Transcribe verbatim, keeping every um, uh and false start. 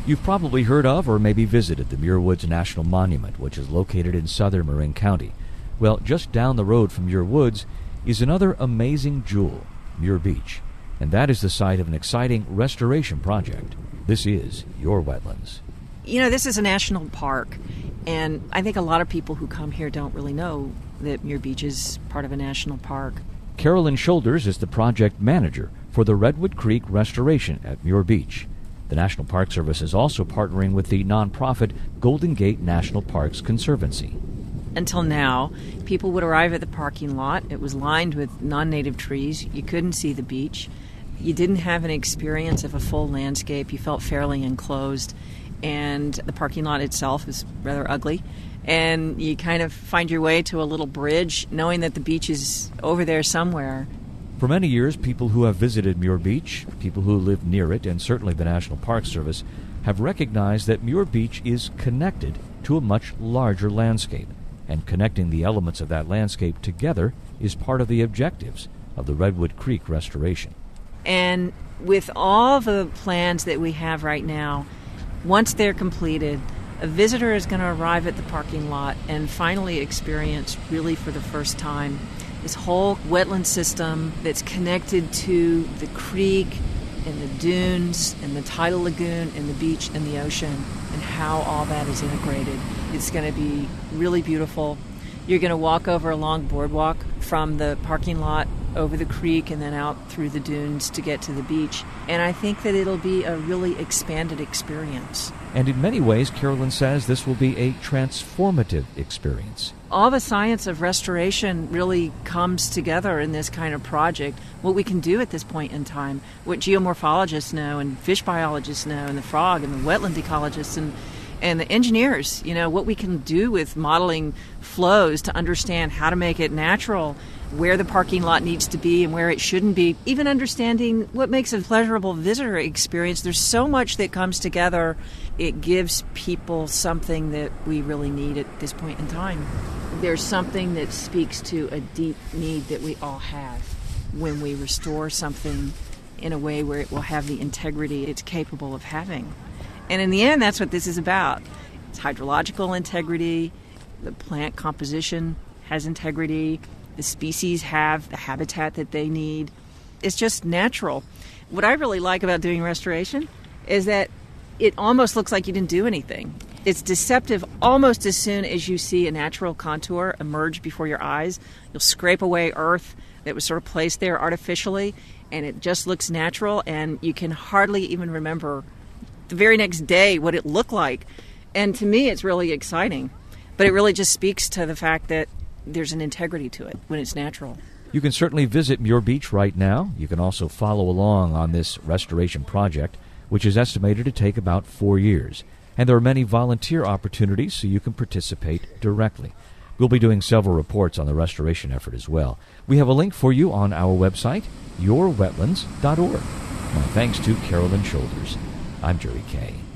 You've probably heard of or maybe visited the Muir Woods National Monument, which is located in southern Marin County. Well, just down the road from Muir Woods is another amazing jewel, Muir Beach, and that is the site of an exciting restoration project. This is Your Wetlands. You know, this is a national park, and I think a lot of people who come here don't really know that Muir Beach is part of a national park. Carolyn Shoulders is the project manager for the Redwood Creek restoration at Muir Beach. The National Park Service is also partnering with the nonprofit Golden Gate National Parks Conservancy. Until now, people would arrive at the parking lot. It was lined with non-native trees. You couldn't see the beach. You didn't have an experience of a full landscape. You felt fairly enclosed. And the parking lot itself is rather ugly. And you kind of find your way to a little bridge, knowing that the beach is over there somewhere. For many years, people who have visited Muir Beach, people who live near it, and certainly the National Park Service, have recognized that Muir Beach is connected to a much larger landscape, and connecting the elements of that landscape together is part of the objectives of the Redwood Creek restoration. And with all the plans that we have right now, once they're completed, a visitor is going to arrive at the parking lot and finally experience, really for the first time, this whole wetland system that's connected to the creek and the dunes and the tidal lagoon and the beach and the ocean, and how all that is integrated. It's going to be really beautiful. You're going to walk over a long boardwalk from the parking lot over the creek and then out through the dunes to get to the beach. And I think that it'll be a really expanded experience. And in many ways, Carolyn says this will be a transformative experience. All the science of restoration really comes together in this kind of project. What we can do at this point in time, what geomorphologists know and fish biologists know and the frog and the wetland ecologists and and the engineers, you know, what we can do with modeling flows to understand how to make it natural, where the parking lot needs to be and where it shouldn't be, even understanding what makes a pleasurable visitor experience. There's so much that comes together. It gives people something that we really need at this point in time. There's something that speaks to a deep need that we all have when we restore something in a way where it will have the integrity it's capable of having. And in the end, that's what this is about. It's hydrological integrity, the plant composition has integrity, the species have the habitat that they need. It's just natural. What I really like about doing restoration is that it almost looks like you didn't do anything. It's deceptive almost as soon as you see a natural contour emerge before your eyes. You'll scrape away earth that was sort of placed there artificially, and it just looks natural, and you can hardly even remember the very next day what it looked like. And to me, it's really exciting. But it really just speaks to the fact that there's an integrity to it when it's natural. You can certainly visit Muir Beach right now. You can also follow along on this restoration project, which is estimated to take about four years. And there are many volunteer opportunities so you can participate directly. We'll be doing several reports on the restoration effort as well. We have a link for you on our website, your wetlands dot org. My thanks to Carolyn Shoulders. I'm Jerry Kay.